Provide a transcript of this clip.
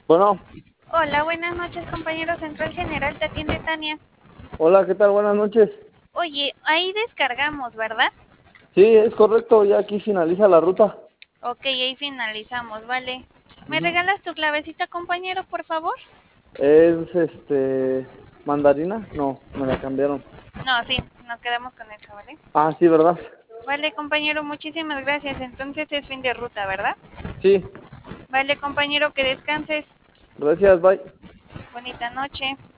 Bueno, Hola, buenas noches, compañero Central General, te atiende Tania. hola, ¿qué tal? Buenas noches. Oye, ahí descargamos, ¿verdad? Sí, es correcto, ya aquí finaliza la ruta. Ok, ahí finalizamos, vale. ¿Me Ujú. regalas tu clavecita, compañero, por favor? Es mandarina, no, me la cambiaron. No, sí, nos quedamos con esa, ¿vale? Ah, sí, ¿verdad? Vale, compañero, muchísimas gracias. Entonces es fin de ruta, ¿verdad? Sí, Vale, compañero, que descanses. gracias, bye. Bonita noche.